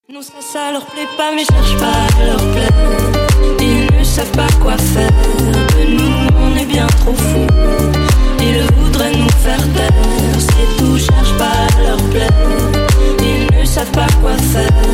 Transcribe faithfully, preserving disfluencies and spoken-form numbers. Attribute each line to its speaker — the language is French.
Speaker 1: Non, ça, ça leur plaît pas, mais cherche pas à leur plaire. Ils ne savent pas quoi faire de nous, on est bien trop fous. Ils voudraient nous faire taire, c'est tout, cherche pas à leur plaire. Ils ne savent pas quoi faire